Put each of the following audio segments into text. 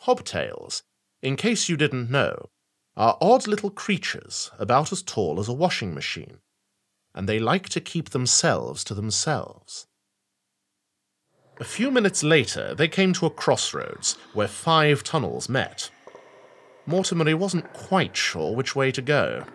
Hobtails, in case you didn't know, are odd little creatures about as tall as a washing machine, and they like to keep themselves to themselves. A few minutes later, they came to a crossroads where 5 tunnels met. Mortimer wasn't quite sure which way to go.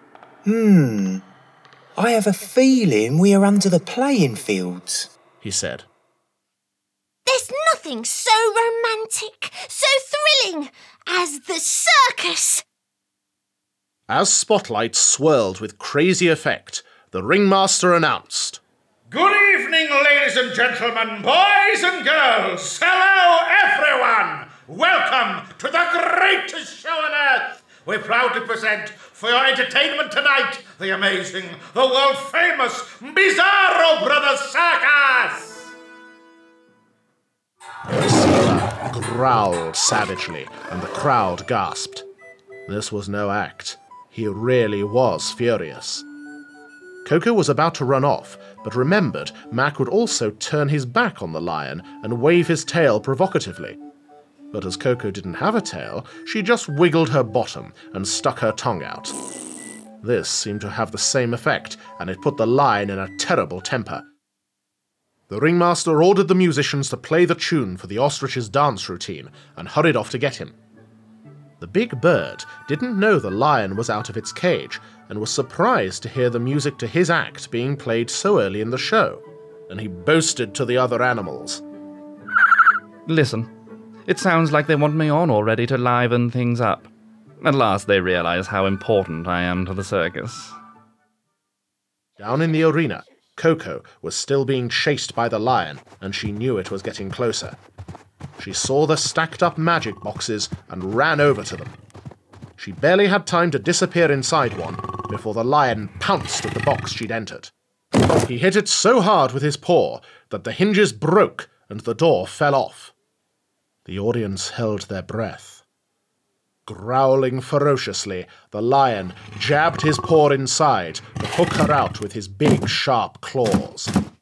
I have a feeling we are under the playing fields, he said. There's nothing so romantic, so thrilling as the circus. As spotlights swirled with crazy effect, the ringmaster announced, "Good evening, ladies and gentlemen, boys and girls. Hello, everyone. Welcome to the greatest show on earth. We proudly present for your entertainment tonight the amazing, the world-famous Bizarro Brothers Circus." The sailor growled savagely, and the crowd gasped. This was no act. He really was furious. Coco was about to run off, but remembered Mac would also turn his back on the lion and wave his tail provocatively. But as Coco didn't have a tail, she just wiggled her bottom and stuck her tongue out. This seemed to have the same effect, and it put the lion in a terrible temper. The ringmaster ordered the musicians to play the tune for the ostrich's dance routine and hurried off to get him. The big bird didn't know the lion was out of its cage and was surprised to hear the music to his act being played so early in the show, and he boasted to the other animals. Listen, it sounds like they want me on already to liven things up. At last they realize how important I am to the circus. Down in the arena, Coco was still being chased by the lion, and she knew it was getting closer. She saw the stacked-up magic boxes and ran over to them. She barely had time to disappear inside one before the lion pounced at the box she'd entered. He hit it so hard with his paw that the hinges broke and the door fell off. The audience held their breath. Growling ferociously, the lion jabbed his paw inside to hook her out with his big, sharp claws.